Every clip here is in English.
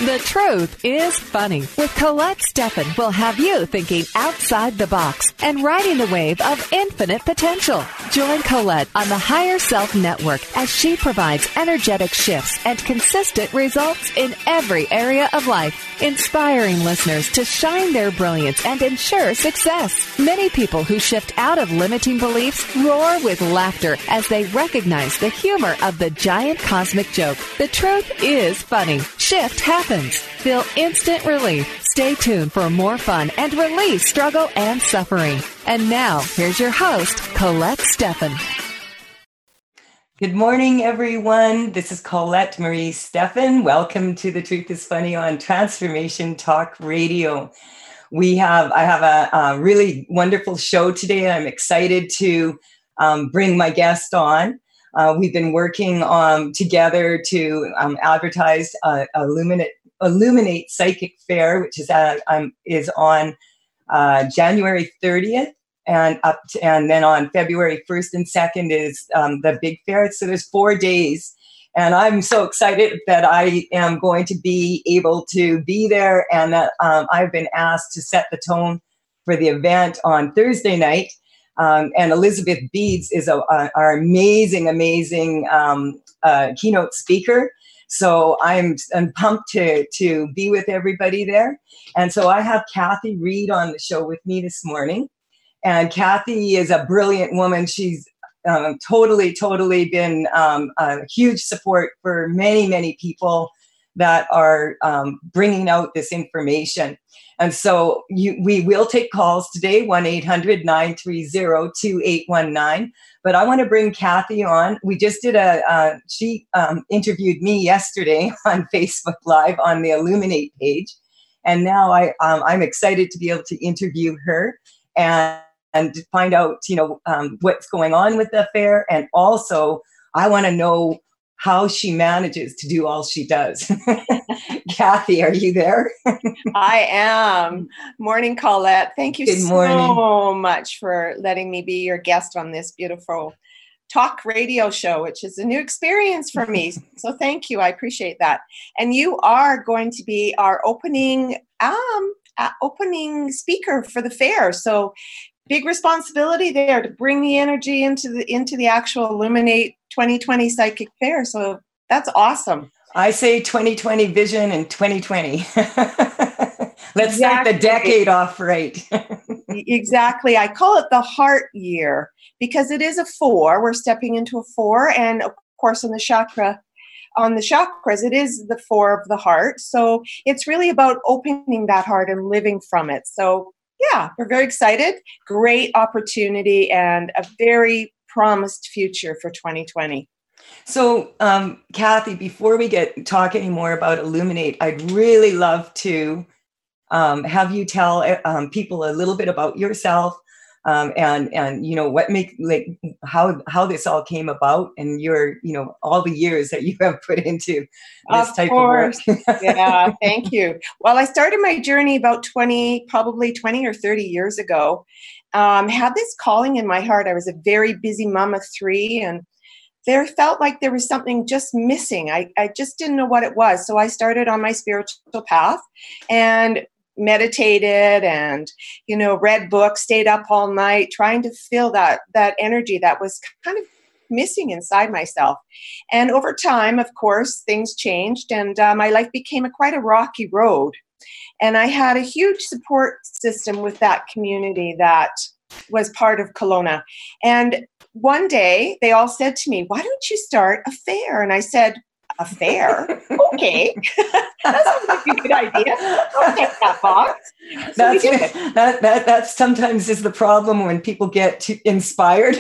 The Truth is Funny with Colette Steffen will have you thinking outside the box and riding the wave of infinite potential. Join Colette on the Higher Self Network as she provides energetic shifts and consistent results in every area of life, inspiring listeners to shine their brilliance and ensure success. Many people who shift out of limiting beliefs roar with laughter as they recognize the humor of the giant cosmic joke. The truth is funny. Shift happens. Feel instant relief. Stay tuned for more fun and release struggle and suffering. And now, here's your host, Colette Steffen. Good morning, everyone. This is Colette Marie Steffen. Welcome to The Truth is Funny on Transformation Talk Radio. I have a really wonderful show today. I'm excited to bring my guest on. We've been working together to advertise Illuminate Psychic Fair, which is on January 30th, and then on February 1st and 2nd is the big fair. So there's 4 days, and I'm so excited that I am going to be able to be there, and that I've been asked to set the tone for the event on Thursday night. And Elizabeth Beads is our amazing keynote speaker. So I'm pumped to be with everybody there. And so I have Kathy Reed on the show with me this morning. And Kathy is a brilliant woman. She's totally been a huge support for many people that are bringing out this information. And so we will take calls today, 1-800-930-2819. But I want to bring Kathy on. We just did she interviewed me yesterday on Facebook Live on the Illuminate page. And now I'm excited to be able to interview her and to find out, what's going on with the fair. And also, I want to know how she manages to do all she does. Kathy, are you there? I am. Morning, Colette. Thank you so much for letting me be your guest on this beautiful talk radio show, which is a new experience for me. So thank you. I appreciate that. And you are going to be our opening speaker for the fair. So big responsibility there to bring the energy into the actual Illuminate 2020 Psychic Fair. So that's awesome. I say 2020 vision and 2020. Let's start the decade off right. Exactly. I call it the heart year because it is a 4. We're stepping into a 4. And of course, on the chakras, it is the 4 of the heart. So it's really about opening that heart and living from it. So yeah, we're very excited. Great opportunity and a very promised future for 2020. So, Kathy, before we get talk any more about Illuminate, I'd really love to have you tell people a little bit about yourself and what how this all came about and your all the years that you have put into this type of work. Yeah, thank you. Well, I started my journey about 20 or 30 years ago. Had this calling in my heart. I was a very busy mom of 3, and there felt like there was something just missing. I just didn't know what it was. So I started on my spiritual path and meditated and, read books, stayed up all night, trying to feel that energy that was kind of missing inside myself. And over time, of course, things changed and my life became quite a rocky road. And I had a huge support system with that community that was part of Kelowna. And one day they all said to me, "Why don't you start a fair?" And I said, "A fair? Okay." That sounds like a good idea. I'll take that box. So that sometimes is the problem when people get too inspired.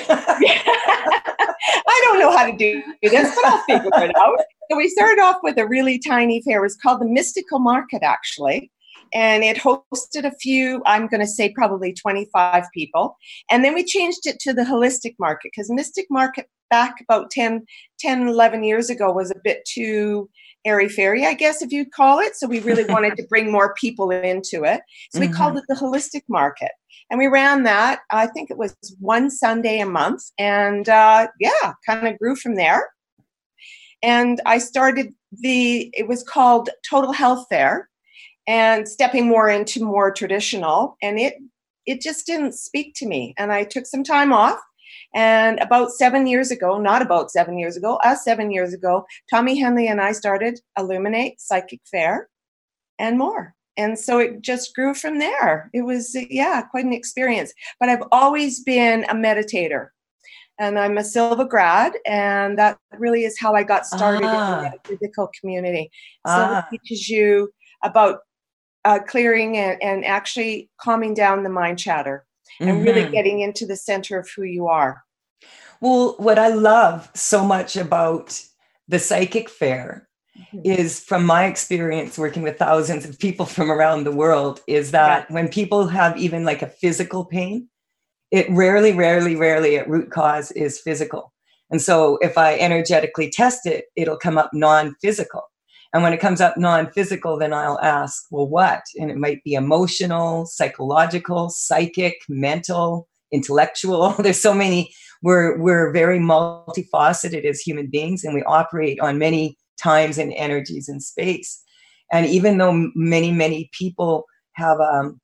I don't know how to do this, but I'll figure it out. So we started off with a really tiny fair. It was called the Mystical Market, actually. And it hosted a few, I'm going to say probably 25 people. And then we changed it to the Holistic Market because Mystic Market back about 10, 11 years ago was a bit too airy-fairy, I guess, if you'd call it. So we really wanted to bring more people into it. So we called it the Holistic Market. And we ran that, I think it was one Sunday a month. And kind of grew from there. And I started it was called Total Health Fair, and stepping more into more traditional, and it just didn't speak to me. And I took some time off. And about 7 years ago, not about 7 years ago, 7 years ago, Tommy Henley and I started Illuminate Psychic Fair and more. And so it just grew from there. It was, quite an experience. But I've always been a meditator. And I'm a Silva grad, and that really is how I got started in the metaphysical community. Silva teaches you about clearing and actually calming down the mind chatter and really getting into the center of who you are. Well, what I love so much about the psychic fair is, from my experience working with thousands of people from around the world, is that when people have even like a physical pain, it rarely at root cause is physical. And so if I energetically test it, it'll come up non-physical. And when it comes up non-physical, then I'll ask, well, what? And it might be emotional, psychological, psychic, mental, intellectual. There's so many. We're very multifaceted as human beings, and we operate on many times and energies in space. And even though many people have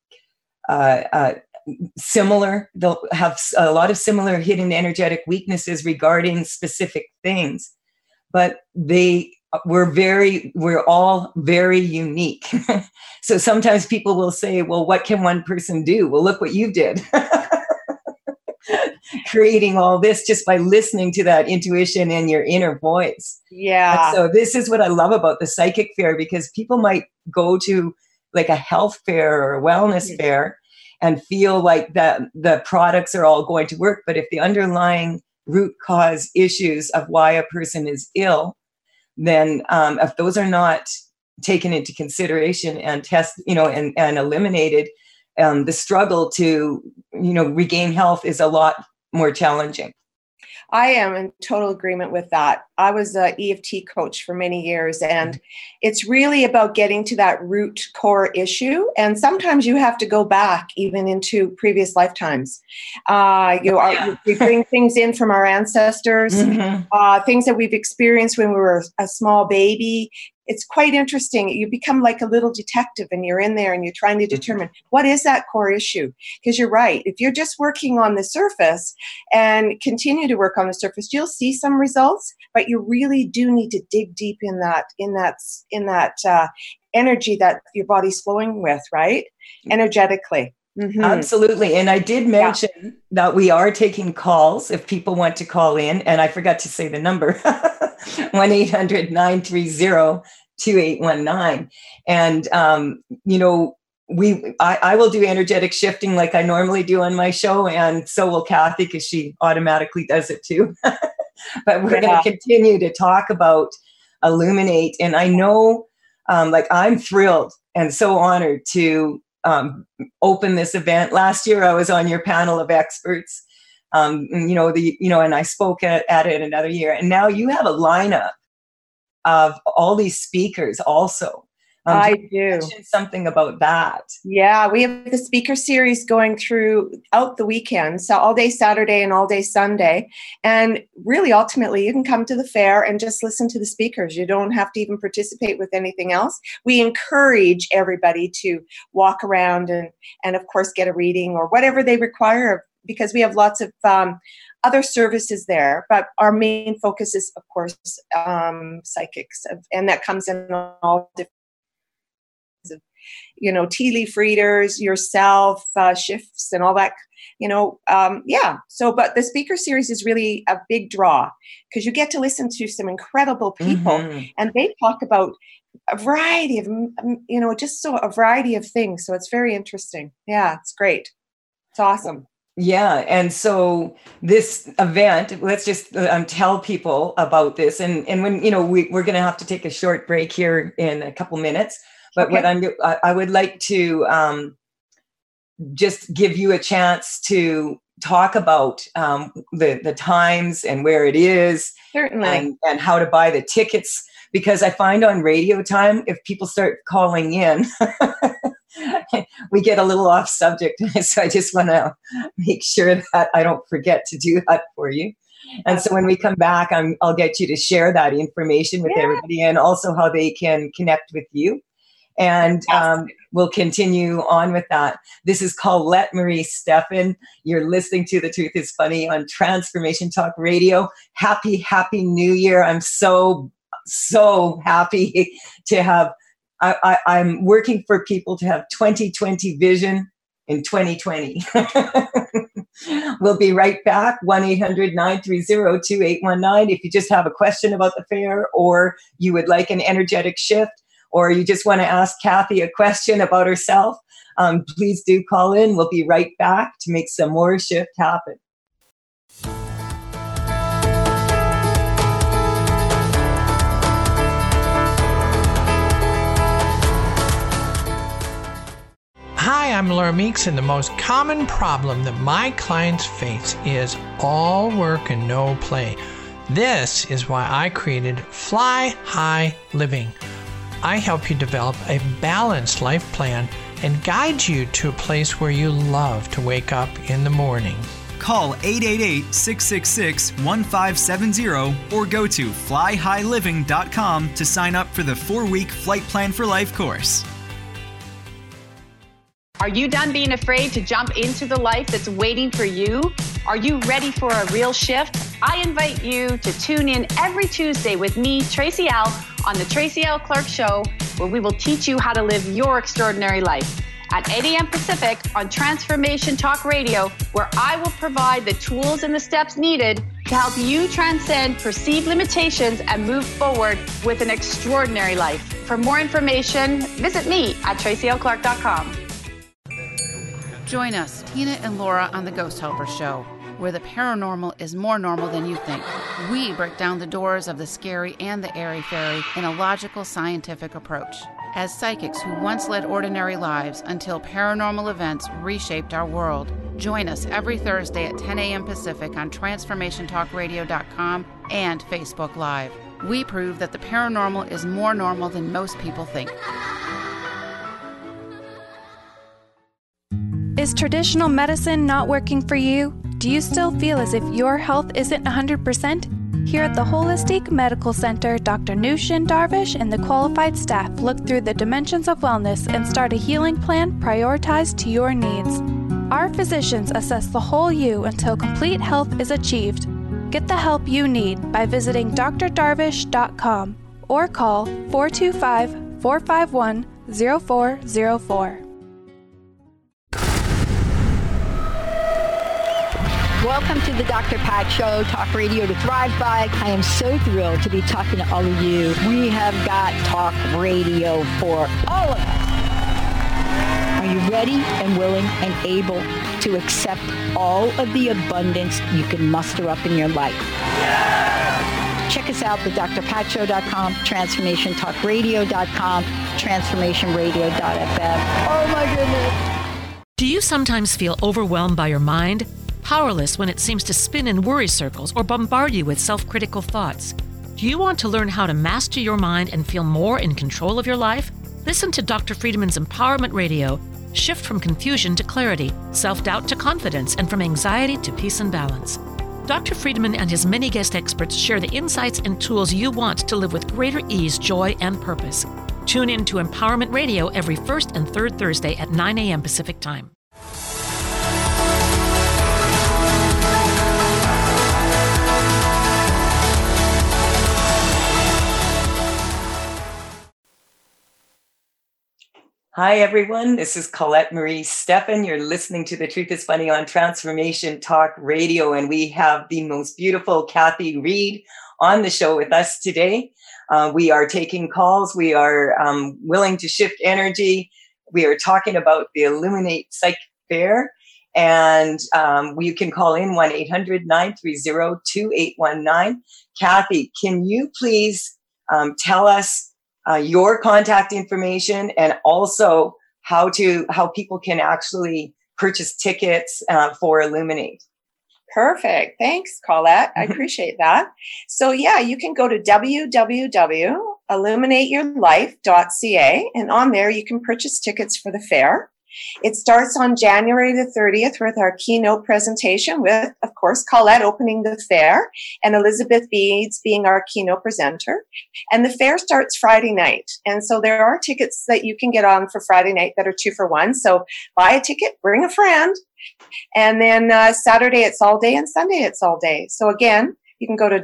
they'll have a lot of similar hidden energetic weaknesses regarding specific things, but we're all very unique. So sometimes people will say, well, what can one person do? Well, look what you did. Creating all this just by listening to that intuition and your inner voice. Yeah. And so this is what I love about the psychic fair, because people might go to like a health fair or a wellness fair and feel like that the products are all going to work. But if the underlying root cause issues of why a person is ill, then if those are not taken into consideration and and eliminated, the struggle to, regain health is a lot more challenging. I am in total agreement with that. I was an EFT coach for many years, and it's really about getting to that root core issue. And sometimes you have to go back even into previous lifetimes. We bring things in from our ancestors, things that we've experienced when we were a small baby. It's quite interesting. You become like a little detective, and you're in there and you're trying to determine what is that core issue. Because you're right. If you're just working on the surface and continue to work on the surface, you'll see some results, but you really do need to dig deep in that energy that your body's flowing with, right? Energetically. Mm-hmm. Absolutely. And I did mention that we are taking calls if people want to call in. And I forgot to say the number, 1-800-930-2819. And, I will do energetic shifting like I normally do on my show. And so will Kathy, because she automatically does it too. But we're going to continue to talk about Illuminate. And I know, I'm thrilled and so honored to open this event. Last year, I was on your panel of experts, and I spoke at it another year. And now you have a lineup of all these speakers also. I do. Mention something about that. Yeah, we have the speaker series going throughout the weekend, so all day Saturday and all day Sunday. And really, ultimately, you can come to the fair and just listen to the speakers. You don't have to even participate with anything else. We encourage everybody to walk around and of course, get a reading or whatever they require, because we have lots of other services there. But our main focus is, of course, psychics, and that comes in all different, tea leaf readers, yourself, shifts, and all that, but the speaker series is really a big draw, because you get to listen to some incredible people, and they talk about a variety of, a variety of things. So it's very interesting. Yeah, it's great. It's awesome. Yeah. And so this event, let's just tell people about this. And when, we're going to have to take a short break here in a couple minutes. But okay. I would like to just give you a chance to talk about the times and where it is. Certainly. And how to buy the tickets. Because I find on radio time, if people start calling in, we get a little off subject. So I just want to make sure that I don't forget to do that for you. And so when we come back, I'll get you to share that information with everybody, and also how they can connect with you. And we'll continue on with that. This is Colette Marie Steffen. You're listening to The Truth is Funny on Transformation Talk Radio. Happy New Year. I'm so happy to have, I'm working for people to have 2020 vision in 2020. We'll be right back. 1-800-930-2819. If you just have a question about the fair, or you would like an energetic shift, or you just want to ask Kathy a question about herself, please do call in. We'll be right back to make some more shift happen. Hi, I'm Laura Meeks, and the most common problem that my clients face is all work and no play. This is why I created Fly High Living. I help you develop a balanced life plan and guide you to a place where you love to wake up in the morning. Call 888-666-1570 or go to flyhighliving.com to sign up for the 4-week Flight Plan for Life course. Are you done being afraid to jump into the life that's waiting for you? Are you ready for a real shift? I invite you to tune in every Tuesday with me, Tracy L., on the Tracy L. Clark Show, where we will teach you how to live your extraordinary life. At 8 a.m. Pacific on Transformation Talk Radio, where I will provide the tools and the steps needed to help you transcend perceived limitations and move forward with an extraordinary life. For more information, visit me at tracylclark.com. Join us, Tina and Laura, on the Ghost Helper Show, where the paranormal is more normal than you think. We break down the doors of the scary and the airy-fairy in a logical, scientific approach. As psychics who once led ordinary lives until paranormal events reshaped our world, join us every Thursday at 10 a.m. Pacific on TransformationTalkRadio.com and Facebook Live. We prove that the paranormal is more normal than most people think. Is traditional medicine not working for you? Do you still feel as if your health isn't 100%? Here at the Holistic Medical Center, Dr. Nushin Darvish and the qualified staff look through the dimensions of wellness and start a healing plan prioritized to your needs. Our physicians assess the whole you until complete health is achieved. Get the help you need by visiting drdarvish.com or call 425-451-0404. Welcome to the Dr. Pat Show, Talk Radio to Thrive By. I am so thrilled to be talking to all of you. We have got talk radio for all of us. Are you ready and willing and able to accept all of the abundance you can muster up in your life? Yeah! Check us out at drpatshow.com, transformationtalkradio.com, transformationradio.fm. Oh my goodness. Do you sometimes feel overwhelmed by your mind? Powerless when it seems to spin in worry circles or bombard you with self-critical thoughts? Do you want to learn how to master your mind and feel more in control of your life? Listen to Dr. Friedman's Empowerment Radio. Shift from confusion to clarity, self-doubt to confidence, and from anxiety to peace and balance. Dr. Friedman and his many guest experts share the insights and tools you want to live with greater ease, joy, and purpose. Tune in to Empowerment Radio every first and third Thursday at 9 a.m. Pacific Time. Hi, everyone. This is Colette Marie Steffen. You're listening to The Truth is Funny on Transformation Talk Radio, and we have the most beautiful Kathy Reed on the show with us today. We are taking calls. We are willing to shift energy. We are talking about the Illuminate Psych Fair, and you can call in 1-800-930-2819. Kathy, can you please tell us your contact information, and also how people can actually purchase tickets for Illuminate? Perfect. Thanks, Colette. I appreciate that. So yeah, you can go to www.illuminateyourlife.ca, and on there you can purchase tickets for the fair. It starts on January the 30th with our keynote presentation with, of course, Colette opening the fair and Elizabeth Beads being our keynote presenter. And the fair starts Friday night. And so there are tickets that you can get on for Friday night that are 2 for 1. So buy a ticket, bring a friend. And then Saturday it's all day and Sunday it's all day. So again, you can go to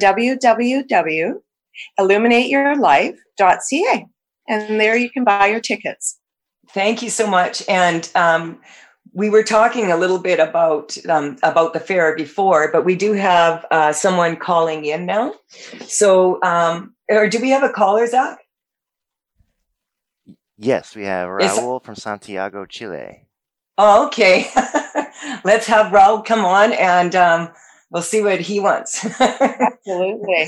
www.illuminateyourlife.ca. And there you can buy your tickets. Thank you so much. And we were talking a little bit about the fair before, but we do have someone calling in now. So, or do we have a caller, Zach? Yes, we have Raul from Santiago, Chile. Oh, okay. Let's have Raul come on and we'll see what he wants. Absolutely.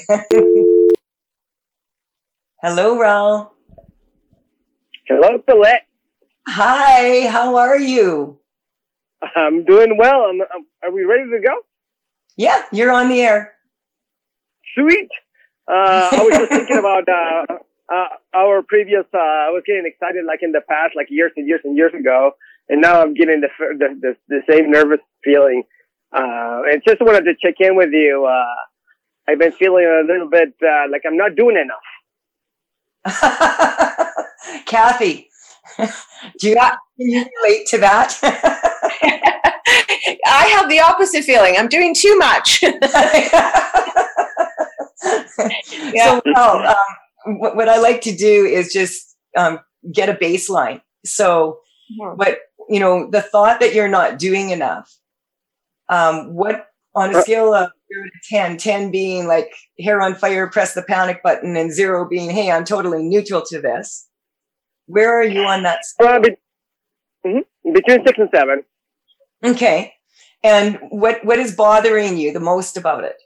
Hello, Raul. Hello, Colette. Hi, how are you? I'm doing well. Are we ready to go? Yeah, you're on the air. Sweet. I was just thinking about our previous, I was getting excited like in the past, like years and years and years ago. And now I'm getting the same nervous feeling. And just wanted to check in with you. I've been feeling a little bit like I'm not doing enough. Kathy, can you relate to that? I have the opposite feeling. I'm doing too much. Yeah. So, what I like to do is just get a baseline. So, the thought that you're not doing enough. What on a scale of 0 to 10, 10 being like hair on fire, press the panic button, and 0 being, hey, I'm totally neutral to this. Where are you on that scale? Between 6 and 7. Okay. And what is bothering you the most about it?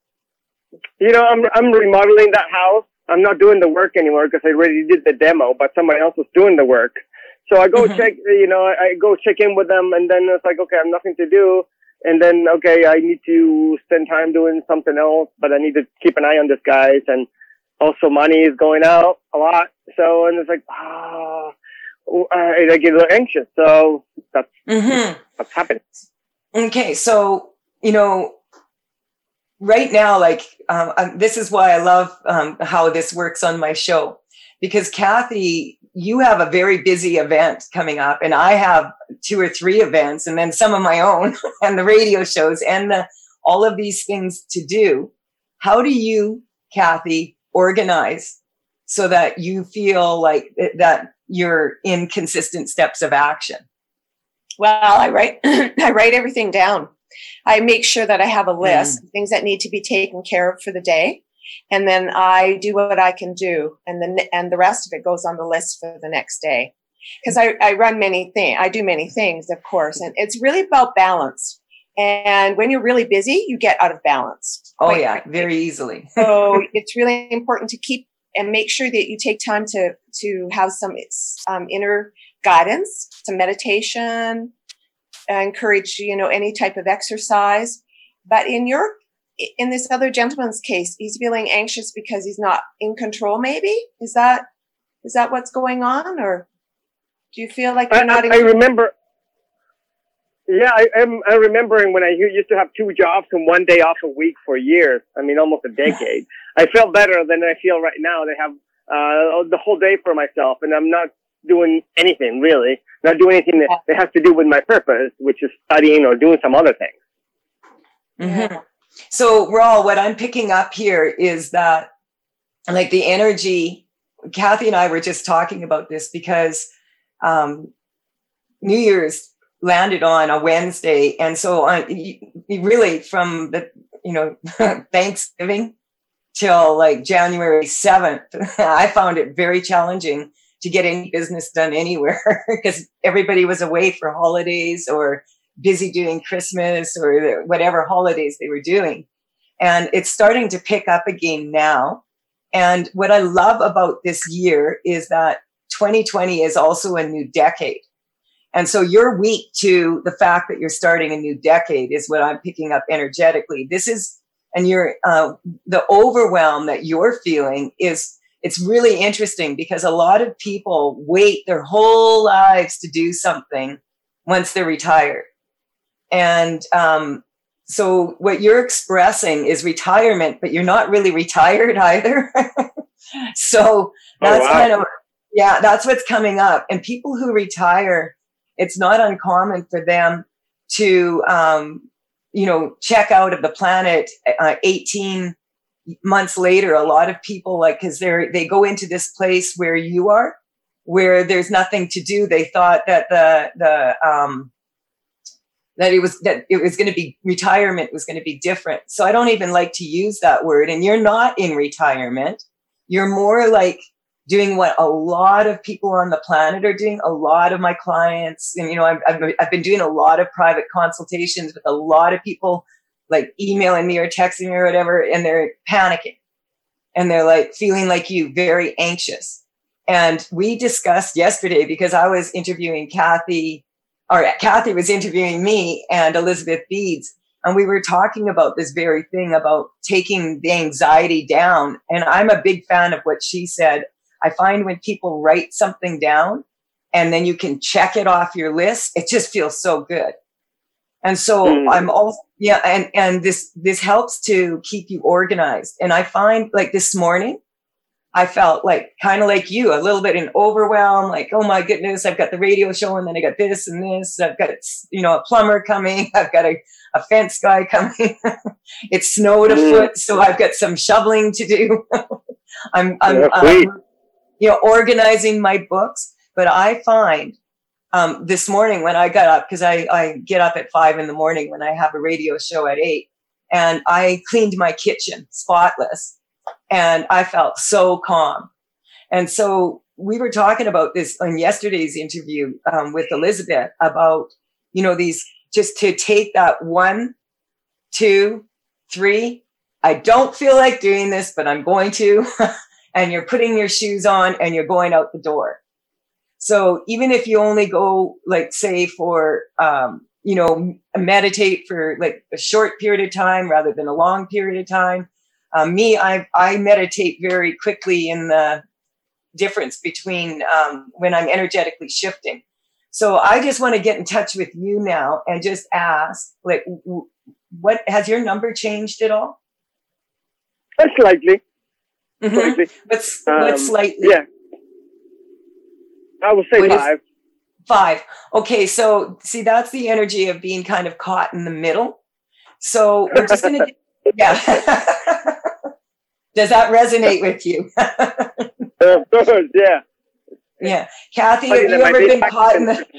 I'm remodeling that house. I'm not doing the work anymore because I already did the demo, but somebody else was doing the work. So I go check, I go check in with them, and then it's like, okay, I have nothing to do. And then, okay, I need to spend time doing something else, but I need to keep an eye on this, guys. And also money is going out a lot. So, and it's like, I get a little anxious. So that's what's happening. Okay. So, right now, this is why I love how this works on my show, because Kathy, you have a very busy event coming up, and I have 2 or 3 events, and then some of my own, and the radio shows, and all of these things to do. How do you, Kathy, organize so that you feel like that you're in consistent steps of action? Well, I write everything down. I make sure that I have a list of things that need to be taken care of for the day. And then I do what I can do. And the rest of it goes on the list for the next day. Because I run many things. I do many things, of course. And it's really about balance. And when you're really busy, you get out of balance. Oh, yeah, very easily. So it's really important to keep and make sure that you take time to have some inner guidance, some meditation, encourage, any type of exercise. But in this other gentleman's case, he's feeling anxious because he's not in control, maybe? Is that what's going on? Or do you feel like you're not in control? I remember. Yeah, I'm remembering when I used to have 2 jobs and 1 day off a week for years. I mean, almost a decade. I felt better than I feel right now. They have the whole day for myself, and I'm not doing anything, really. Not doing anything that has to do with my purpose, which is studying or doing some other things. Mm-hmm. So, Raul, what I'm picking up here is that, like, the energy, Kathy and I were just talking about this because New Year's landed on a Wednesday. And so really from the, Thanksgiving till like January 7th, I found it very challenging to get any business done anywhere because everybody was away for holidays or busy doing Christmas or whatever holidays they were doing. And it's starting to pick up again now. And what I love about this year is that 2020 is also a new decade. And so you're weak to the fact that you're starting a new decade is what I'm picking up energetically. This is, and you're, the overwhelm that you're feeling is, it's really interesting because a lot of people wait their whole lives to do something once they're retired. And so what you're expressing is retirement, but you're not really retired either. So that's kind of, that's what's coming up. And people who retire, it's not uncommon for them to, check out of the planet 18 months later. A lot of people, like, because they go into this place where you are, where there's nothing to do. They thought that that it was going to be, retirement was going to be different. So I don't even like to use that word. And you're not in retirement. You're more like doing what a lot of people on the planet are doing. A lot of my clients, and I've been doing a lot of private consultations with a lot of people, like emailing me or texting me or whatever, and they're panicking and they're like feeling like you, very anxious. And we discussed yesterday, because I was interviewing Kathy was interviewing me and Elizabeth Beads. And we were talking about this very thing about taking the anxiety down. And I'm a big fan of what she said. I find when people write something down and then you can check it off your list, it just feels so good. And so I'm also, and this helps to keep you organized. And I find, like, this morning, I felt like kind of like you, a little bit in overwhelm, like, oh my goodness, I've got the radio show and then I got this and this. I've got, a plumber coming. I've got a fence guy coming. It snowed a foot, so I've got some shoveling to do. I'm organizing my books. But I find this morning when I got up, because I get up at 5 a.m. when I have a radio show at 8, and I cleaned my kitchen spotless. And I felt so calm. And so we were talking about this on yesterday's interview with Elizabeth about, these, just to take that 1, 2, 3. I don't feel like doing this, but I'm going to. And you're putting your shoes on and you're going out the door. So even if you only go, like, say for, meditate for like a short period of time rather than a long period of time. I meditate very quickly in the difference between when I'm energetically shifting. So I just want to get in touch with you now and just ask, like, what has your number changed at all? Slightly. Mm-hmm. Slightly. What's slightly? Yeah. I would say 5. 5. Okay. So see, that's the energy of being kind of caught in the middle. So we're just going to, Does that resonate with you? Of course, yeah. Yeah. Kathy, have you ever been caught in the...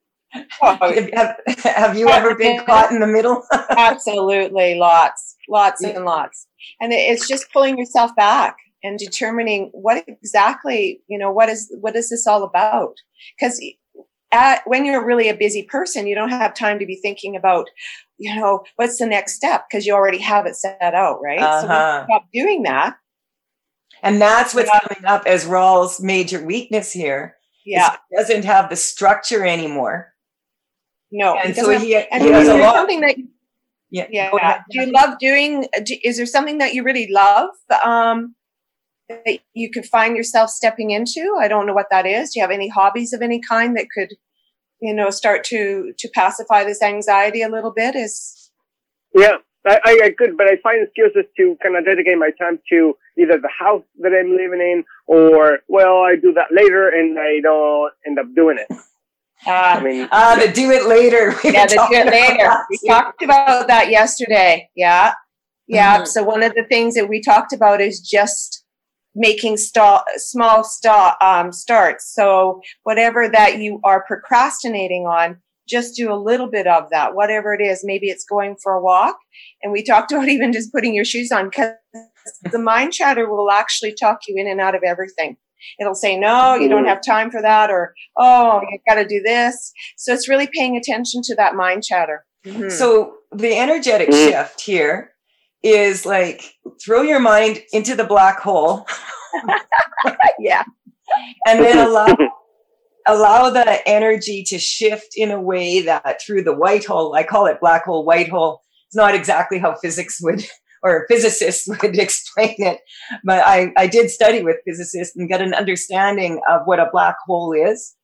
have you ever been caught in the middle? Absolutely. Lots and lots. And it's just pulling yourself back and determining what exactly, what is this all about? Because when you're really a busy person, you don't have time to be thinking about, what's the next step? Because you already have it set out, right? So when you stop doing that. And that's what's coming up as Raul's major weakness here. Yeah. He doesn't have the structure anymore. No. And so he has a lot. Something that, yeah. Do you love doing, is there something that you really love that you could find yourself stepping into? I don't know what that is. Do you have any hobbies of any kind that could, start to pacify this anxiety a little bit? Yeah, I could, but I find excuses to kind of dedicate my time to either the house that I'm living in or, I do that later and I don't end up doing it. The do it later. The do it later. We talked about that yesterday. Yeah. Yeah. Mm-hmm. So one of the things that we talked about is just making small starts. So whatever that you are procrastinating on, just do a little bit of that, whatever it is. Maybe it's going for a walk. And we talked about even just putting your shoes on, because the mind chatter will actually talk you in and out of everything. It'll say, no, you don't have time for that. Or, oh, you got to do this. So it's really paying attention to that mind chatter. Mm-hmm. So the energetic shift here is like, throw your mind into the black hole. Yeah. And then allow the energy to shift in a way that through the white hole, I call it black hole, white hole. It's not exactly how physics would, or physicists would explain it. But I did study with physicists and got an understanding of what a black hole is.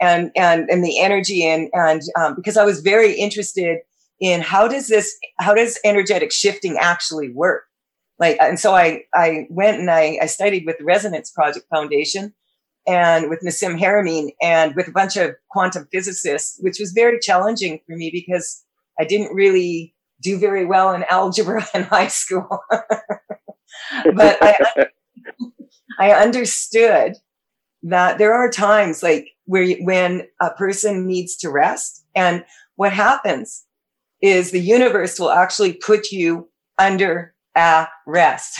and the energy and because I was very interested in how does energetic shifting actually work? Like, and so I went and I studied with the Resonance Project Foundation and with Nassim Haramein and with a bunch of quantum physicists, which was very challenging for me because I didn't really do very well in algebra in high school. But I understood that there are times like when a person needs to rest, and what happens is the universe will actually put you under a rest.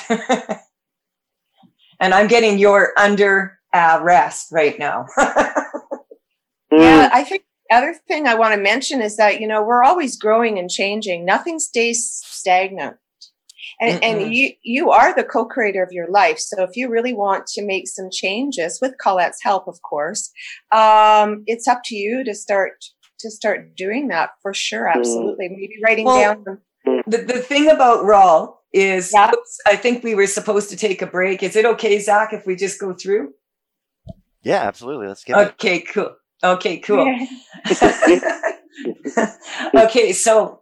And I'm getting your under a rest right now. Yeah, I think the other thing I want to mention is that, you know, we're always growing and changing. Nothing stays stagnant. And you are the co-creator of your life. So if you really want to make some changes, with Colette's help, of course, it's up to you to start doing that for sure. Absolutely. Maybe writing down. The thing about Rawl is, oops, I think we were supposed to take a break. Is it okay, Zach, if we just go through? Yeah, absolutely. Let's get it. Cool. Okay, cool. Okay, so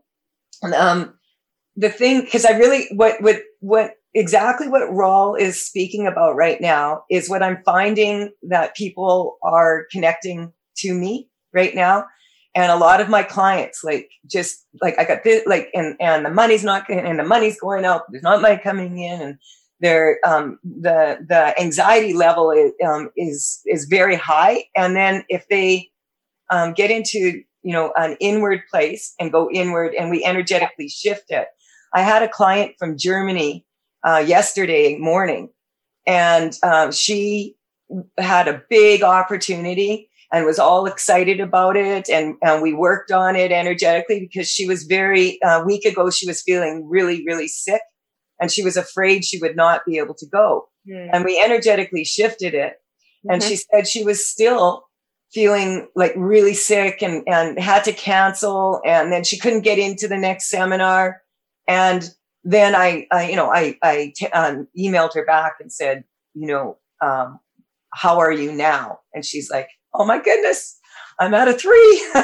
the thing, because I really, what exactly what Rawl is speaking about right now is what I'm finding that people are connecting to me right now. And a lot of my clients, like, just like, I got this, like, and the money's not, and the money's going out, there's not money coming in, and they're, the anxiety level is very high. And then if they, get into, you know, an inward place and go inward and we energetically shift it. I had a client from Germany, yesterday morning, and, she had a big opportunity and was all excited about it. And we worked on it energetically because she was a week ago, she was feeling really, really sick and she was afraid she would not be able to go. And we energetically shifted it. And she said she was still feeling like really sick and had to cancel. And then she couldn't get into the next seminar. And then I emailed her back and said, you know, how are you now? And she's like, oh my goodness, I'm at a 3.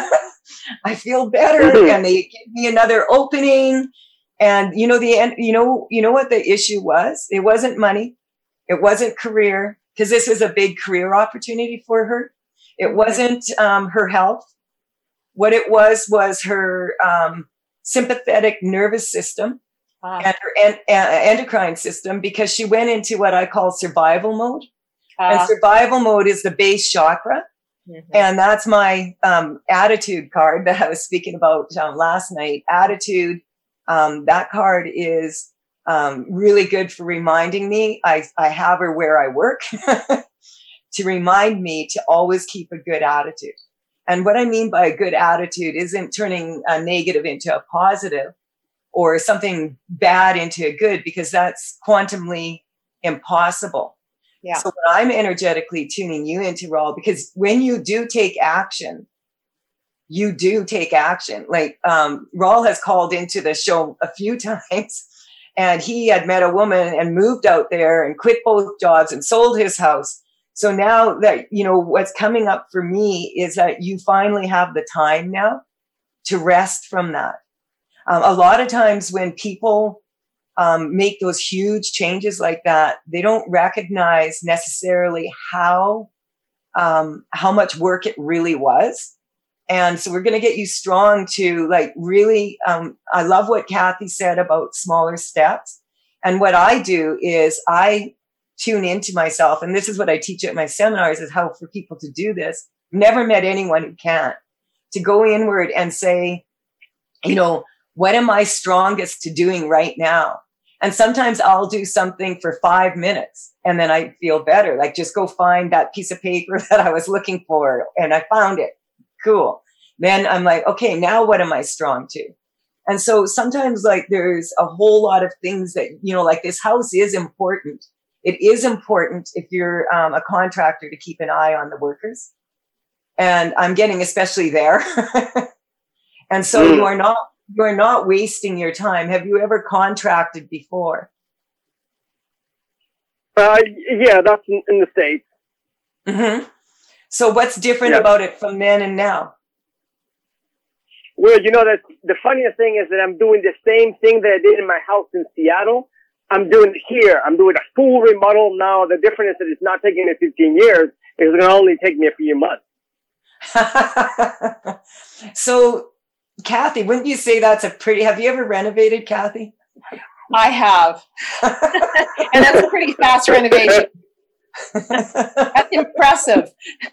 I feel better. And they gave me another opening. And you know, you know what the issue was? It wasn't money. It wasn't career, because this was a big career opportunity for her. It wasn't her health. What it was her sympathetic nervous system and her endocrine system, because she went into what I call survival mode. And survival mode is the base chakra. And that's my attitude card that I was speaking about last night. Attitude, that card is really good for reminding me. I have her where I work to remind me to always keep a good attitude. And what I mean by a good attitude isn't turning a negative into a positive or something bad into a good, because that's quantumly impossible. Yeah. So when I'm energetically tuning you into Rawl, because when you do take action, you do take action. Like Rawl has called into the show a few times, and he had met a woman and moved out there and quit both jobs and sold his house. So now that, you know, what's coming up for me is that you finally have the time now to rest from that. A lot of times when people make those huge changes like that, they don't recognize necessarily how much work it really was. And so we're going to get you strong to like really, I love what Kathy said about smaller steps. And what I do is I tune into myself. And this is what I teach at my seminars, is how for people to do this. Never met anyone who can't, to go inward and say, you know, what am I strongest to doing right now? And sometimes I'll do something for 5 minutes and then I feel better. Like, just go find that piece of paper that I was looking for and I found it. Cool. Then I'm like, okay, now what am I strong to? And so sometimes like there's a whole lot of things that, you know, like this house is important. It is important if you're a contractor to keep an eye on the workers. And I'm getting especially there. And so you are not wasting your time. Have you ever contracted before? Yeah, that's in the States. Mm-hmm. So what's different about it from then and now? Well, that the funniest thing is that I'm doing the same thing that I did in my house in Seattle. I'm doing it here. I'm doing a full remodel now. The difference is that it's not taking me 15 years. It's going to only take me a few months. So, Kathy, wouldn't you say that's have you ever renovated, Kathy? I have. And that's a pretty fast renovation. That's impressive.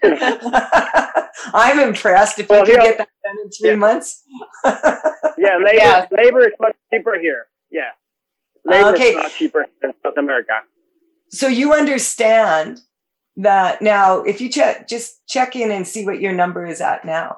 I'm impressed if you can get that done in 3 months. Labor is much cheaper here. Yeah. Labor is not cheaper in South America. So you understand that now, if you just check in and see what your number is at now.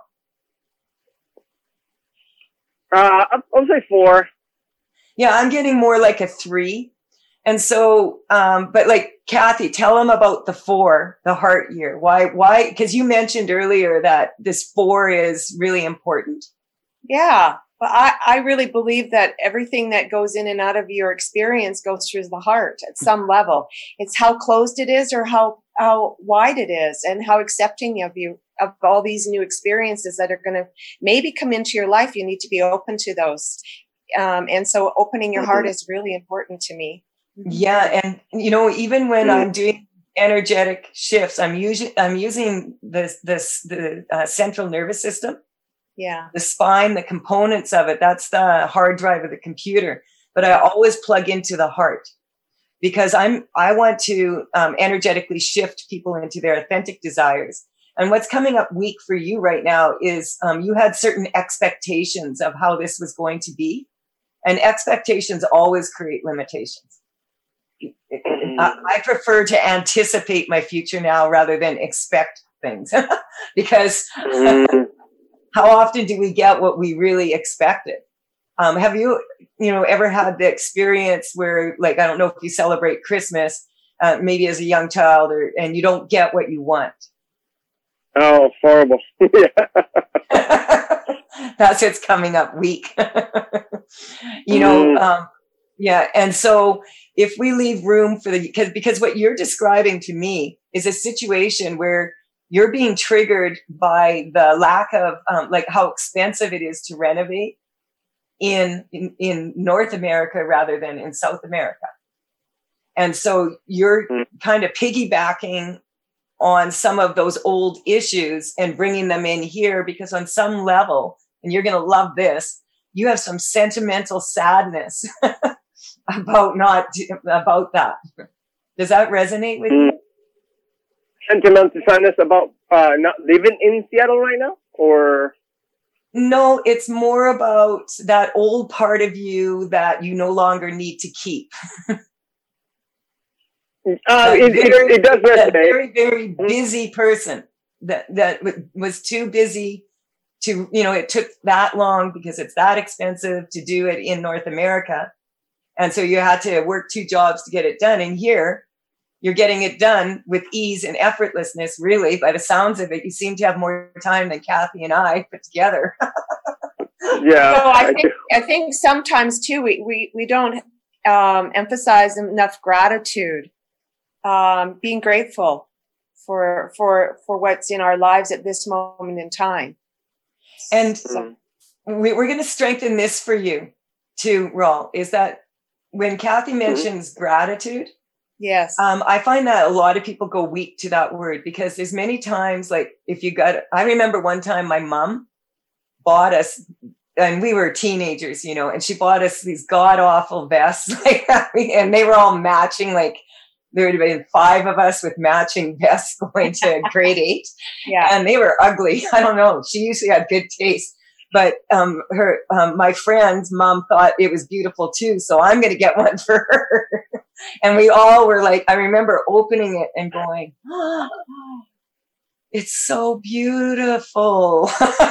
I'll say 4. Yeah, I'm getting more like a 3. And so, but like Kathy, tell them about the 4, the heart year. Why? Because you mentioned earlier that this 4 is really important. Yeah. But I really believe that everything that goes in and out of your experience goes through the heart at some level. It's how closed it is or how wide it is, and how accepting of you of all these new experiences that are going to maybe come into your life. You need to be open to those. And so opening your heart is really important to me. Yeah. And, even when I'm doing energetic shifts, I'm using the central nervous system. Yeah. The spine, the components of it, that's the hard drive of the computer. But I always plug into the heart because I want to energetically shift people into their authentic desires. And what's coming up weak for you right now is you had certain expectations of how this was going to be. And expectations always create limitations. I prefer to anticipate my future now rather than expect things because how often do we get what we really expected? Have you, ever had the experience where, like, I don't know if you celebrate Christmas, maybe as a young child, and you don't get what you want? Oh, horrible. That's what's coming up weak. Yeah. And so if we leave room for because what you're describing to me is a situation where you're being triggered by the lack of how expensive it is to renovate in North America rather than in South America. And so you're kind of piggybacking on some of those old issues and bringing them in here because on some level, and you're going to love this, you have some sentimental sadness about that. Does that resonate with you? Sentimental sadness about not living in Seattle right now, or? No, it's more about that old part of you that you no longer need to keep. It does resonate. Very, very busy person that was too busy to, it took that long because it's that expensive to do it in North America. And so you had to work 2 jobs to get it done. And here you're getting it done with ease and effortlessness, really. By the sounds of it, you seem to have more time than Kathy and I put together. Yeah. So I think sometimes too, we don't emphasize enough gratitude, being grateful for what's in our lives at this moment in time. And we're going to strengthen this for you too, Raul, is that when Kathy mentions gratitude, yes, I find that a lot of people go weak to that word because there's many times, like I remember one time my mom bought us, and we were teenagers, and she bought us these god awful vests, and they were all matching, like there would have been 5 of us with matching vests going to grade 8. Yeah. And they were ugly. I don't know. She usually had good taste. But my friend's mom thought it was beautiful too, so I'm going to get one for her. And we all were like, I remember opening it and going, oh, "It's so beautiful."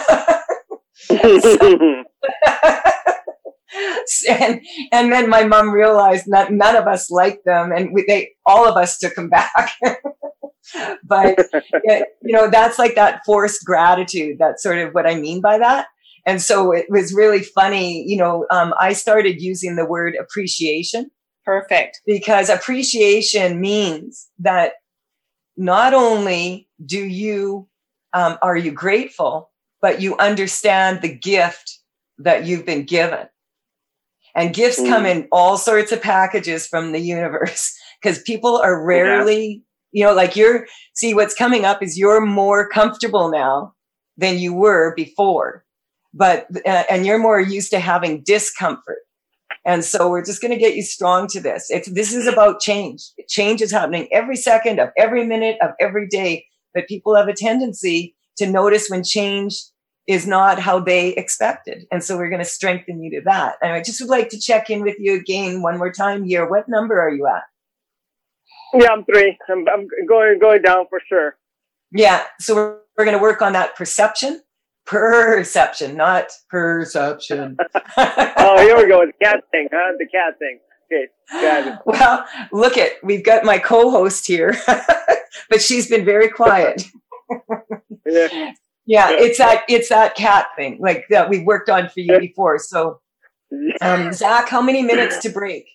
And then my mom realized that none of us liked them, and all of us took them back. But that's like that forced gratitude. That's sort of what I mean by that. And so it was really funny, I started using the word appreciation. Perfect. Because appreciation means that not only do you, are you grateful, but you understand the gift that you've been given? And gifts come in all sorts of packages from the universe, because people are rarely, like see, what's coming up is you're more comfortable now than you were before, and you're more used to having discomfort. And so we're just going to get you strong to this. This is about change. Change is happening every second of every minute of every day, but people have a tendency to notice when change is not how they expected. And so we're going to strengthen you to that. And I just would like to check in with you again one more time here. What number are you at? Yeah, I'm 3. I'm going down for sure. Yeah. So we're going to work on that perception, not perception. Oh, here we go. The cat thing, huh? The cat thing. Okay. Got it. Well, we've got my co-host here, but she's been very quiet. Yeah. Yeah, it's that cat thing like that we worked on for you before. So, Zach, how many minutes to break?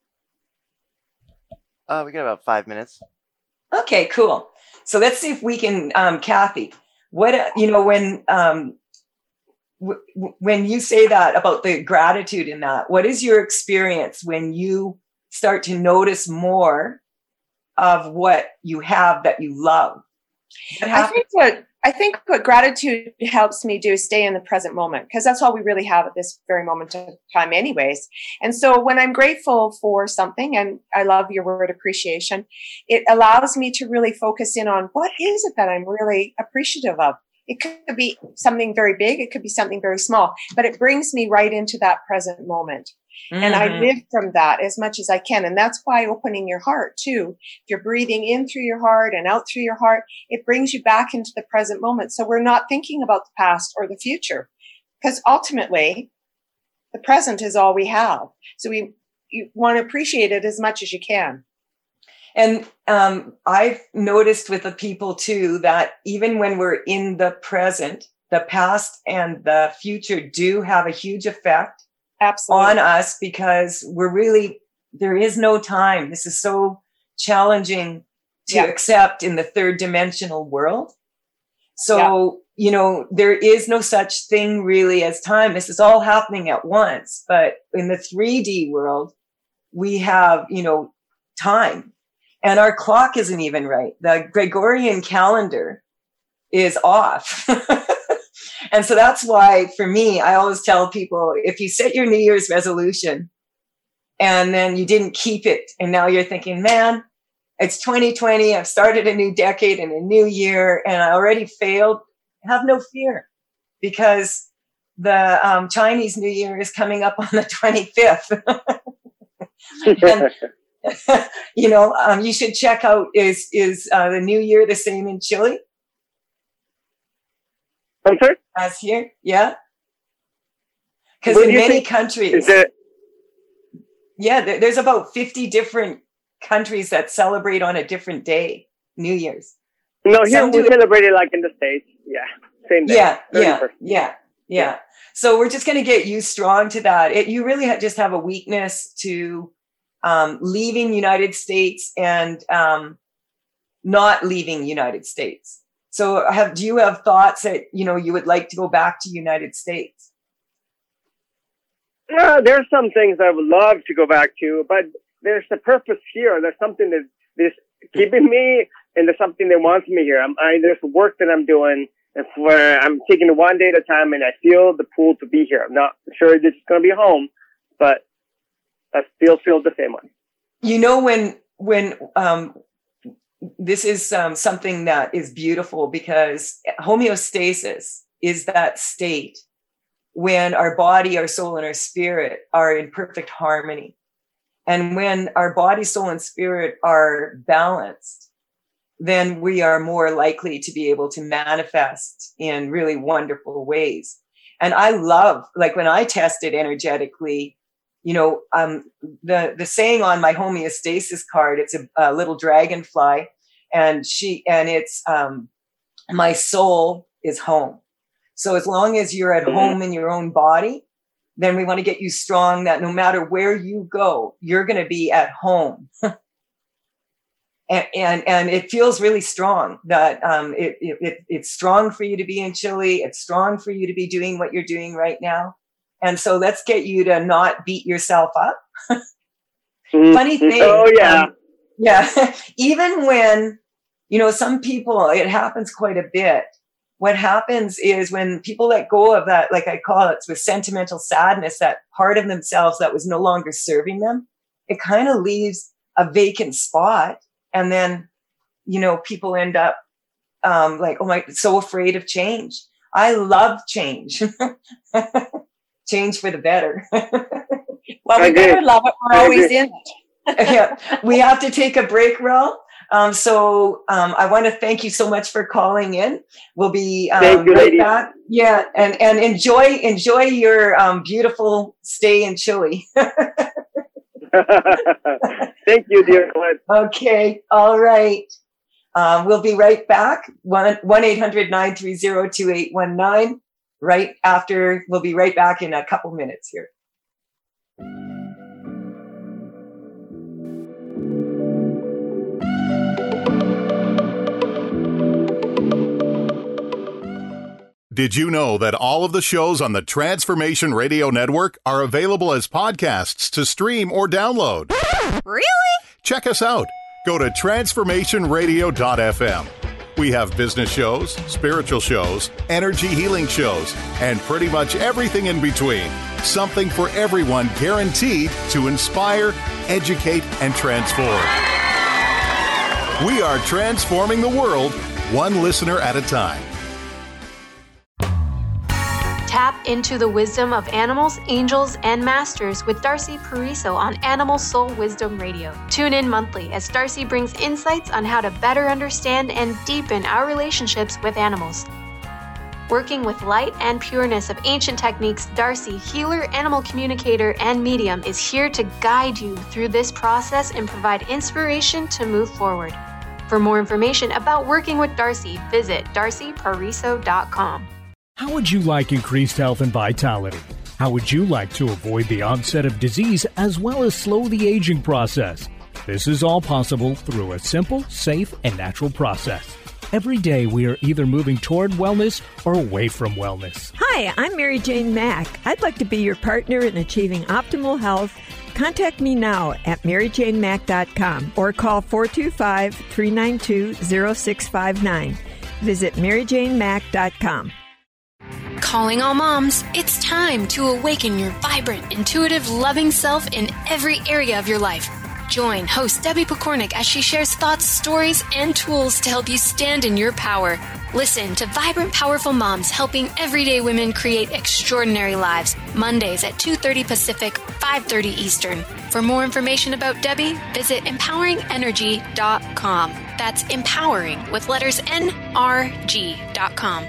We got about 5 minutes. Okay, cool. So let's see if we can, Kathy. What when you say that about the gratitude in that, what is your experience when you start to notice more of what you have that you love? I think what gratitude helps me do is stay in the present moment, because that's all we really have at this very moment of time anyways. And so when I'm grateful for something, and I love your word appreciation, it allows me to really focus in on what is it that I'm really appreciative of. It could be something very big. It could be something very small, but it brings me right into that present moment. Mm-hmm. And I live from that as much as I can. And that's why opening your heart too, if you're breathing in through your heart and out through your heart, it brings you back into the present moment. So we're not thinking about the past or the future, because ultimately the present is all we have. So you want to appreciate it as much as you can. And I've noticed with the people too, that even when we're in the present, the past and the future do have a huge effect on us, because there is no time. This is so challenging to accept in the third dimensional world. So, there is no such thing really as time. This is all happening at once. But in the 3D world, we have, time. And our clock isn't even right. The Gregorian calendar is off. And so that's why, for me, I always tell people, if you set your New Year's resolution and then you didn't keep it, and now you're thinking, man, it's 2020, I've started a new decade and a new year, and I already failed, have no fear, because the Chinese New Year is coming up on the 25th. And, you should check out, is the New Year the same in Chile? I'm sorry? As here? Yeah. Because in many countries, there's about 50 different countries that celebrate on a different day, New Year's. No, here we celebrate it like in the States. Yeah, same day. Yeah. So we're just going to get you strong to that. You really just have a weakness to leaving United States and not leaving United States. So do you have thoughts that, you would like to go back to United States? There's some things I would love to go back to, but there's a purpose here. There's something that is keeping me, and there's something that wants me here. There's work that I'm doing, and I'm taking it one day at a time, and I feel the pull to be here. I'm not sure it's going to be home, but I still feel the same way. When this is something that is beautiful, because homeostasis is that state when our body, our soul, and our spirit are in perfect harmony. And when our body, soul, and spirit are balanced, then we are more likely to be able to manifest in really wonderful ways. And I love, like when I tested energetically, the saying on my homeostasis card, it's a little dragonfly, and it's my soul is home. So as long as you're at home in your own body, then we want to get you strong that no matter where you go, you're going to be at home. And it feels really strong that it's strong for you to be in Chile. It's strong for you to be doing what you're doing right now. And so let's get you to not beat yourself up. Funny thing. Oh, yeah. Yeah. Even when, some people, it happens quite a bit. What happens is when people let go of that, like I call it, with sentimental sadness, that part of themselves that was no longer serving them, it kind of leaves a vacant spot. And then, people end up like, oh my, so afraid of change. I love change. Change for the better. Well, we better love it. We're always in it. Yeah, we have to take a break, Ral. So I want to thank you so much for calling in. We'll be right back. Yeah, and enjoy your beautiful stay in Chile. Thank you, dear Colette. Okay, all right. We'll be right back. 1-800-930-2819. Right after, we'll be right back in a couple minutes here. Did you know that all of the shows on the Transformation Radio Network are available as podcasts to stream or download? Really? Check us out. Go to transformationradio.fm. We have business shows, spiritual shows, energy healing shows, and pretty much everything in between. Something for everyone, guaranteed to inspire, educate, and transform. We are transforming the world, one listener at a time. Tap into the wisdom of animals, angels, and masters with Darcy Pariso on Animal Soul Wisdom Radio. Tune in monthly as Darcy brings insights on how to better understand and deepen our relationships with animals. Working with light and pureness of ancient techniques, Darcy, healer, animal communicator, and medium, is here to guide you through this process and provide inspiration to move forward. For more information about working with Darcy, visit darcypariso.com. How would you like increased health and vitality? How would you like to avoid the onset of disease as well as slow the aging process? This is all possible through a simple, safe, and natural process. Every day we are either moving toward wellness or away from wellness. Hi, I'm Mary Jane Mack. I'd like to be your partner in achieving optimal health. Contact me now at maryjanemack.com or call 425-392-0659. Visit maryjanemack.com. Calling all moms, it's time to awaken your vibrant, intuitive, loving self in every area of your life. Join host Debbie Pokornik as she shares thoughts, stories, and tools to help you stand in your power. Listen to Vibrant, Powerful Moms helping everyday women create extraordinary lives. Mondays at 2:30 Pacific, 5:30 Eastern. For more information about Debbie, visit empoweringenergy.com. That's empowering with letters NRG.com.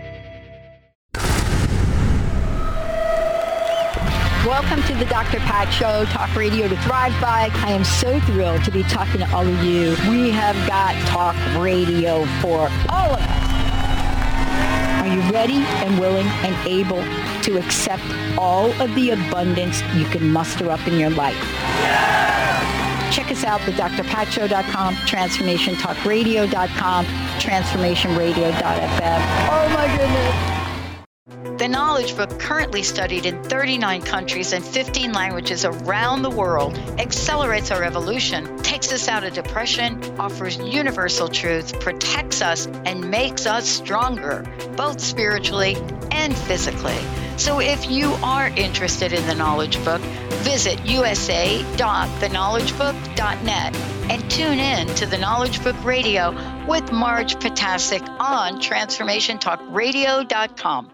Welcome to the Dr. Pat Show, Talk Radio to Thrive By. I am so thrilled to be talking to all of you. We have got talk radio for all of us. Are you ready and willing and able to accept all of the abundance you can muster up in your life? Yeah! Check us out, thedrpatshow.com, transformationtalkradio.com, transformationradio.fm. Oh my goodness. The Knowledge Book, currently studied in 39 countries and 15 languages around the world, accelerates our evolution, takes us out of depression, offers universal truth, protects us, and makes us stronger, both spiritually and physically. So if you are interested in the Knowledge Book, visit usa.theknowledgebook.net and tune in to the Knowledge Book Radio with Marge Potasic on TransformationTalkRadio.com.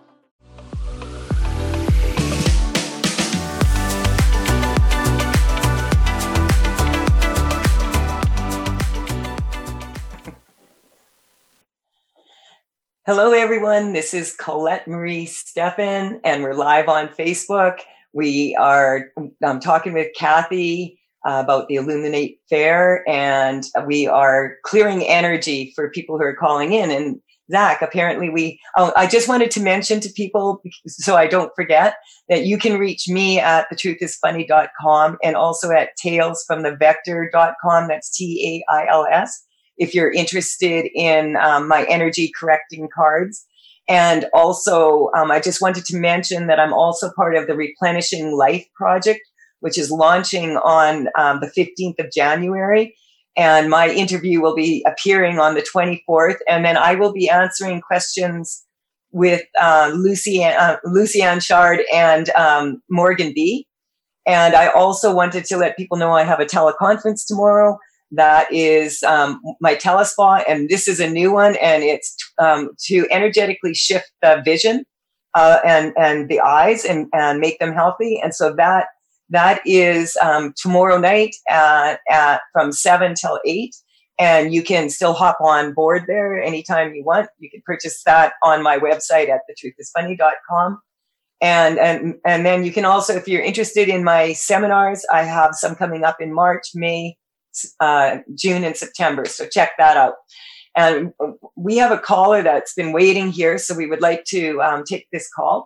Hello, everyone. This is Colette Marie Steffen, and we're live on Facebook. We are talking with Kathy about the Illuminate Fair, and we are clearing energy for people who are calling in. And Zach, apparently I just wanted to mention to people, so I don't forget, that you can reach me at thetruthisfunny.com and also at talesfromthevector.com. That's TAILS. If you're interested in my energy correcting cards. And also, I just wanted to mention that I'm also part of the Replenishing Life Project, which is launching on the 15th of January. And my interview will be appearing on the 24th. And then I will be answering questions with Lucy-Ann Shard and Morgan B. And I also wanted to let people know I have a teleconference tomorrow. That is my telespa, and this is a new one, and it's to energetically shift the vision and the eyes and make them healthy. And so that is tomorrow night at from 7 till 8, and you can still hop on board there anytime you want. You can purchase that on my website at thetruthisfunny.com. And then you can also, if you're interested in my seminars, I have some coming up in March, May, June, and September. So check that out. And we have a caller that's been waiting here, so we would like to take this call.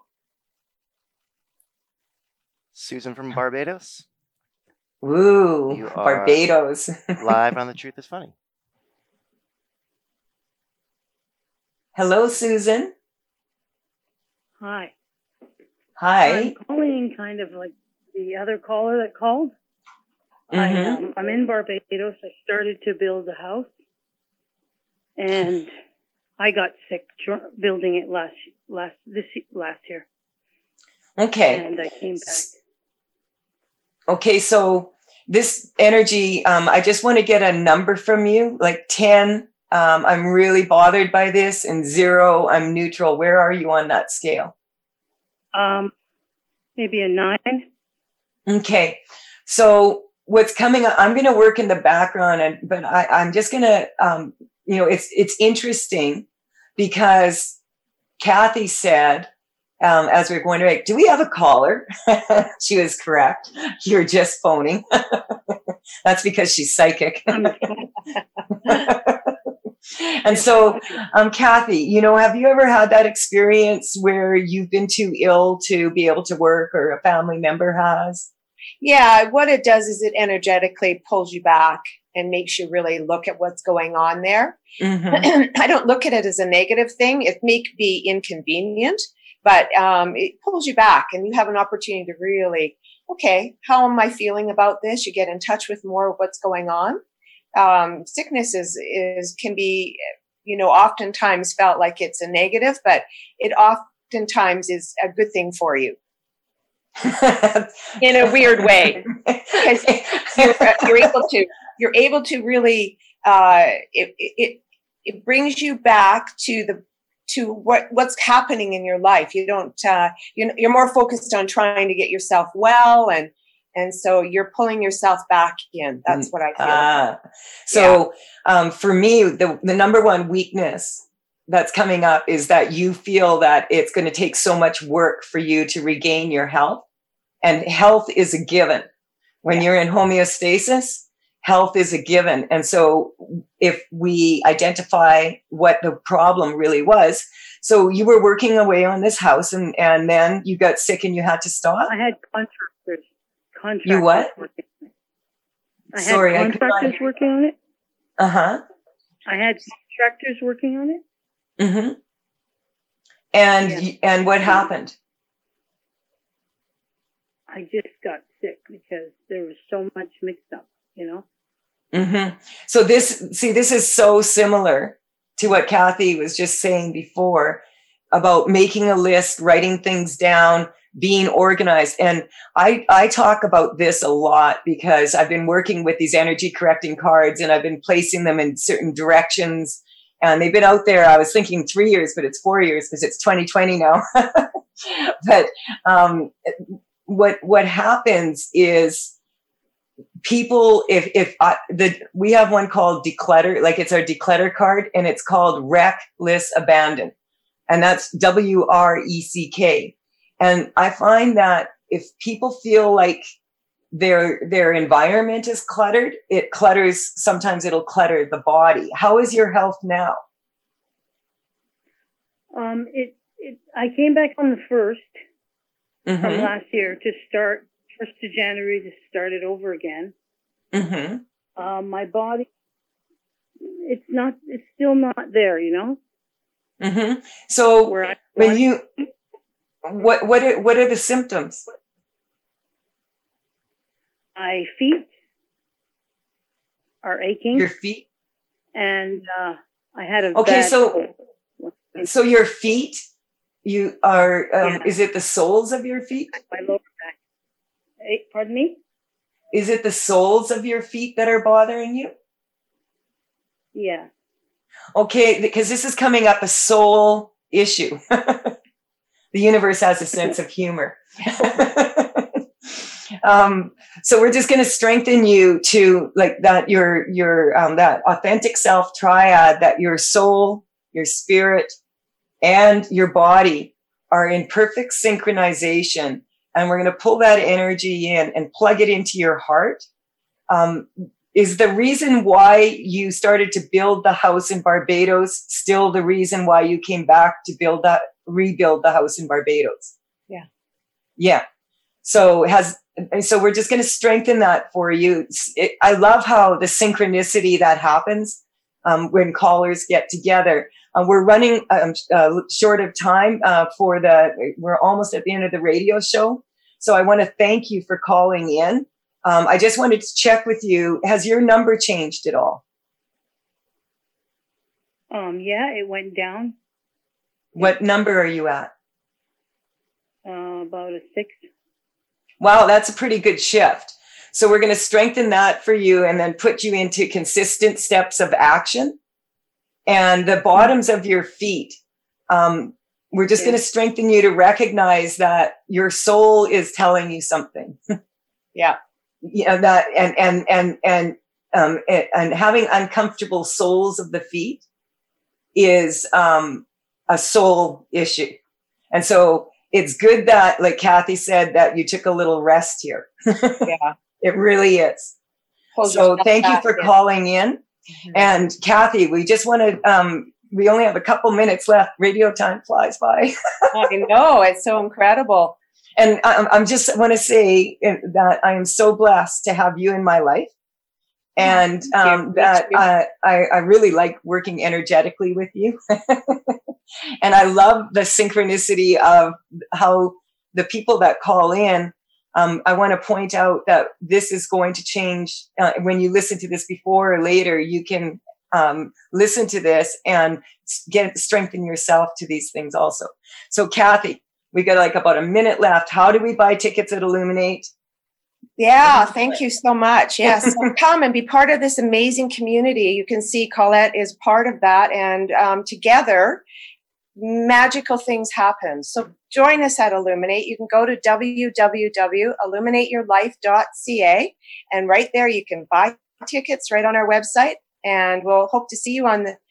Susan from Barbados. Ooh, you Barbados. Live on The Truth is Funny. Hello, Susan. Hi. Hi. I'm calling kind of like the other caller that called. Mm-hmm. I'm in Barbados. I started to build a house, and I got sick building it last year. Okay. And I came back. Okay, so this energy, I just want to get a number from you, like 10. I'm really bothered by this, and 0, I'm neutral. Where are you on that scale? Maybe a 9. Okay, so what's coming up, I'm going to work in the background, but I'm just going to, it's interesting because Kathy said, as we're going to make, do we have a caller? She was correct. You're just phoning. That's because she's psychic. And so, Kathy, have you ever had that experience where you've been too ill to be able to work, or a family member has? Yeah, what it does is it energetically pulls you back and makes you really look at what's going on there. Mm-hmm. I don't look at it as a negative thing. It may be inconvenient, but it pulls you back, and you have an opportunity to really, okay, how am I feeling about this? You get in touch with more of what's going on. Sickness can be, oftentimes felt like it's a negative, but it oftentimes is a good thing for you. In a weird way, because you're able to really it brings you back to what's happening in your life. You don't you're more focused on trying to get yourself well, and so you're pulling yourself back in. That's what I feel. For me, the number one weakness that's coming up is that you feel that it's going to take so much work for you to regain your health. And health is a given. When you're in homeostasis, health is a given. And so if we identify what the problem really was, so you were working away on this house, and then you got sick and you had to stop? I had contractors. You what? I had contractors working on it. Uh-huh. I had contractors working on it. Mm-hmm. And what happened? I just got sick because there was so much mixed up, Mm-hmm. So this is so similar to what Kathy was just saying before about making a list, writing things down, being organized. And I talk about this a lot because I've been working with these energy correcting cards, and I've been placing them in certain directions. And they've been out there, I was thinking 3 years, but it's 4 years because it's 2020 now. But what happens is people, we have one called declutter, like it's our declutter card, and it's called Reckless Abandon. And that's WRECK. And I find that if people feel like their environment is cluttered, sometimes it'll clutter the body. How is your health now? I came back on the 1st Mm-hmm. from last year to start 1st of January to start it over again. Mm-hmm. My body, it's still not there, you know. Mm-hmm. So when you, what are the symptoms? My feet are aching. Your feet? And I had a okay. bad So your feet, you are. Is it the soles of your feet? My lower back. Pardon me? Is it the soles of your feet that are bothering you? Yeah. Okay, because this is coming up a soul issue. The universe has a sense of humor. So we're just going to strengthen you to like that your that authentic self triad, that your soul, your spirit, and your body are in perfect synchronization. And we're going to pull that energy in and plug it into your heart. Is the reason why you started to build the house in Barbados still the reason why you came back to rebuild the house in Barbados? Yeah. Yeah. So we're just going to strengthen that for you. I love how the synchronicity that happens when callers get together. We're running short of time we're almost at the end of the radio show. So I want to thank you for calling in. I just wanted to check with you. Has your number changed at all? Yeah, it went down. What number are you at? About a 6. Wow, that's a pretty good shift. So we're going to strengthen that for you and then put you into consistent steps of action. And the bottoms of your feet, we're just going to strengthen you to recognize that your soul is telling you something. Yeah. Yeah, that and having uncomfortable soles of the feet is a soul issue. And so it's good that, like Kathy said, that you took a little rest here. Yeah. It really is. So thank you for calling in. Mm-hmm. And Kathy, we just want to, we only have a couple minutes left. Radio time flies by. I know, it's so incredible. And I just want to say that I am so blessed to have you in my life. And that I really like working energetically with you. And I love the synchronicity of how the people that call in, I want to point out that this is going to change. When you listen to this before or later, you can listen to this and strengthen yourself to these things also. So Kathy, we got like about a minute left. How do we buy tickets at Illuminate? Yeah, thank you so much. Yes, so come and be part of this amazing community. You can see Colette is part of that, and together, magical things happen. So join us at Illuminate. You can go to www.illuminateyourlife.ca, and right there you can buy tickets right on our website. And we'll hope to see you on the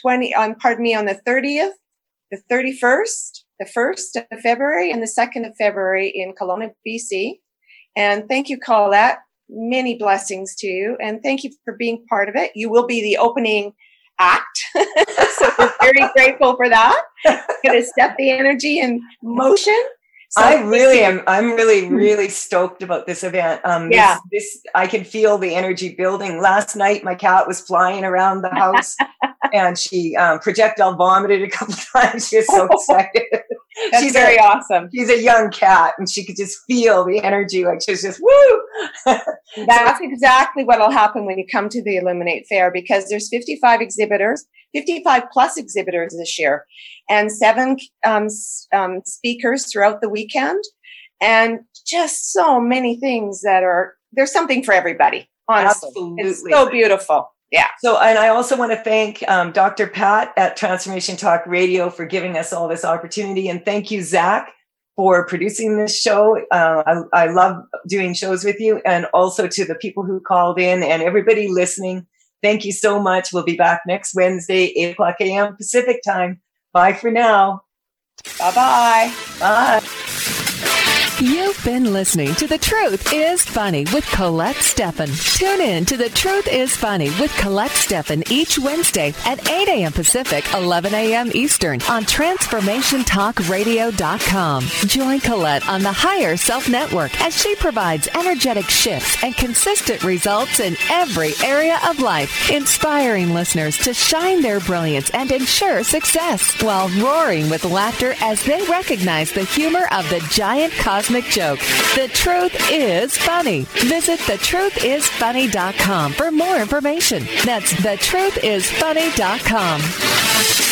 30th, the 31st, the 1st of February, and the 2nd of February in Kelowna, BC. And thank you, Colette. Many blessings to you. And thank you for being part of it. You will be the opening act. So we're very grateful for that. Going to set the energy in motion. So I'm really stoked about this event. This I can feel the energy building. Last night, my cat was flying around the house and she projectile vomited a couple of times. She was so excited. She's very awesome. She's a young cat and she could just feel the energy. Like she was just, woo! That's exactly what will happen when you come to the Illuminate Fair, because there's 55 plus exhibitors this year, and 7 speakers throughout the weekend, and just so many things there's something for everybody. Honestly, absolutely, it's so beautiful. Yeah. So, and I also want to thank Dr. Pat at Transformation Talk Radio for giving us all this opportunity, and thank you, Zach, for producing this show. I love doing shows with you, and also to the people who called in and everybody listening. Thank you so much. We'll be back next Wednesday, 8:00 a.m. Pacific time. Bye for now. Bye-bye. Bye. You've been listening to The Truth is Funny with Colette Steffen. Tune in to The Truth is Funny with Colette Steffen each Wednesday at 8 a.m. Pacific, 11 a.m. Eastern on TransformationTalkRadio.com. Join Colette on the Higher Self Network as she provides energetic shifts and consistent results in every area of life, inspiring listeners to shine their brilliance and ensure success while roaring with laughter as they recognize the humor of the giant cosmic joke. The Truth is Funny. Visit thetruthisfunny.com for more information. That's thetruthisfunny.com.